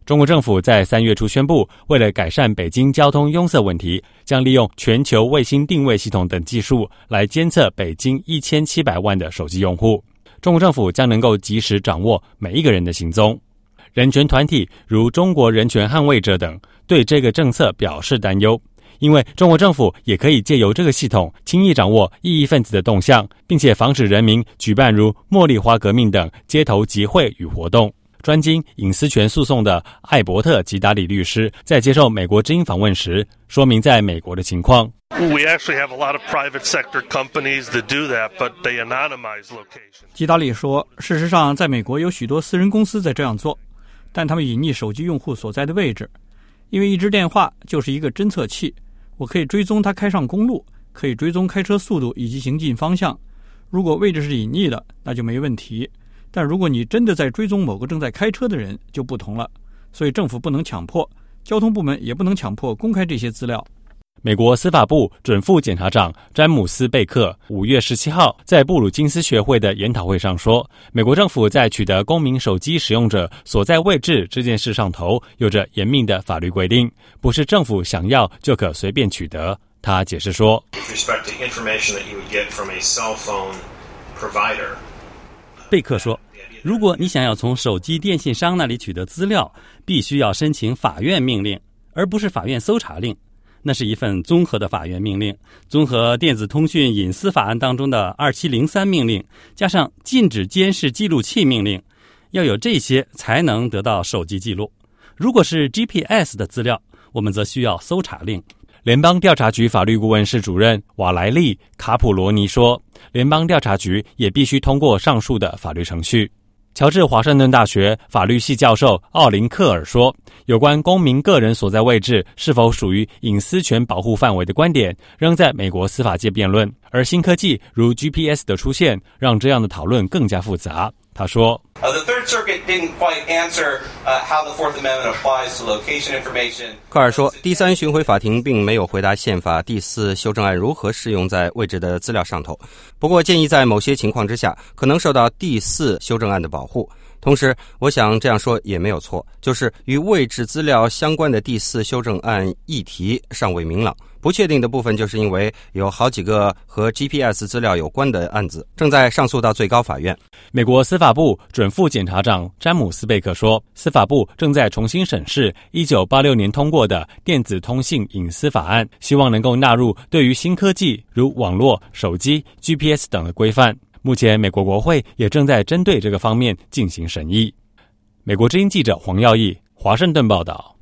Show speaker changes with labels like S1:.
S1: 中国政府在3月初宣布，为了改善北京交通拥塞问题，将利用全球卫星定位系统等技术来监测北京1700万的手机用户。中国政府将能够及时掌握每一个人的行踪。人权团体如中国人权捍卫者等对这个政策表示担忧，因为中国政府也可以借由这个系统轻易掌握异议分子的动向，并且防止人民举办如茉莉花革命等街头集会与活动。专精隐私权诉讼的艾伯特·吉达里律师在接受美国之音访问时说明在美国的情况。
S2: We actually have a lot of private sector companies that do that, but they anonymize locations.
S3: 吉达里说，事实上在美国有许多私人公司在这样做，但他们隐匿手机用户所在的位置，因为一支电话就是一个侦测器，我可以追踪他开上公路，可以追踪开车速度以及行进方向。如果位置是隐匿的，那就没问题，但如果你真的在追踪某个正在开车的人，就不同了。所以政府不能强迫，交通部门也不能强迫公开这些资料。
S1: 美国司法部准副检察长詹姆斯·贝克5月17号在布鲁金斯学会的研讨会上说，美国政府在取得公民手机使用者所在位置这件事上头有着严密的法律规定，不是政府想要就可随便取得。他解释说，
S4: 贝克说，如果你想要从手机电信商那里取得资料，必须要申请法院命令，而不是法院搜查令。那是一份综合的法院命令，综合电子通讯隐私法案当中的2703命令，加上禁止监视记录器命令，要有这些才能得到手机记录。如果是 GPS 的资料，我们则需要搜查令。
S1: 联邦调查局法律顾问室主任瓦莱利·卡普罗尼说，联邦调查局也必须通过上述的法律程序。乔治华盛顿大学法律系教授奥林克尔说，有关公民个人所在位置是否属于隐私权保护范围的观点仍在美国司法界辩论，而新科技如 GPS 的出现让这样的讨论更加复杂。他说，
S5: The Third Circuit didn't quite answer how the Fourth Amendment applies to location information.
S6: 科尔说，第三巡回法庭并没有回答宪法第4修正案如何适用在位置的资料上头，不过建议在某些情况之下可能受到第4修正案的保护。同时，我想这样说也没有错，就是与位置资料相关的第4修正案议题尚未明朗。不确定的部分就是因为有好几个和 GPS 资料有关的案子正在上诉到最高法院。
S1: 美国司法部准副检察长詹姆斯·贝克说，司法部正在重新审视1986年通过的电子通信隐私法案，希望能够纳入对于新科技如网络、手机、GPS 等的规范。目前美国国会也正在针对这个方面进行审议。美国之音记者黄耀义华盛顿报道。